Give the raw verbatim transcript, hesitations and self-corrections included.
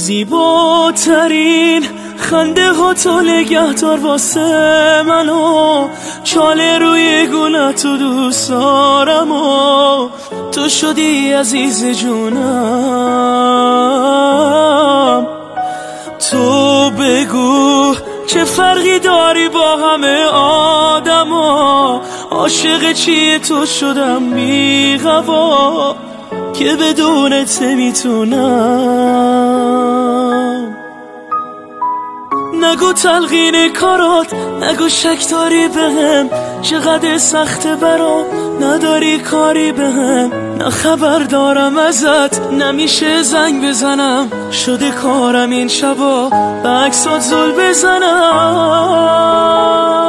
زیباترین خنده ها تو نگهدار واسه منو، چاله روی گلتو دوست دارم و تو شدی عزیز جونم. تو بگو چه فرقی داری با همه آدما، عاشق چیه تو شدم بی‌غوا که بدونت نمیتونم. نگو تلقین کارات، نگو شک داری بهم، چقدر سخته برام نداری کاری بهم. نه خبر دارم ازت، نمیشه زنگ بزنم، شده کارم این شبا به عکسات زل بزنم.